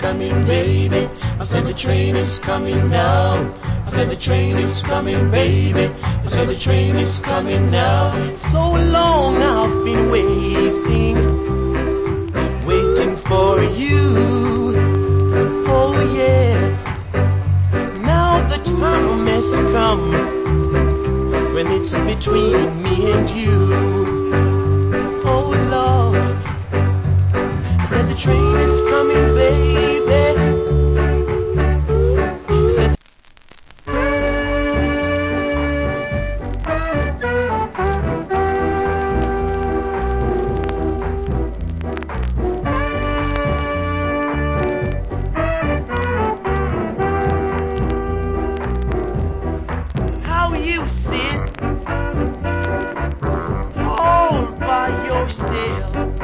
coming, baby. I said the train is coming now. I said the train is coming, baby. I said the train is coming now. So long I've been waiting, waiting for you. Oh yeah, now the time has come when it's between me and you. Oh Lord, I said the train is coming, baby. How you sit all by yourself,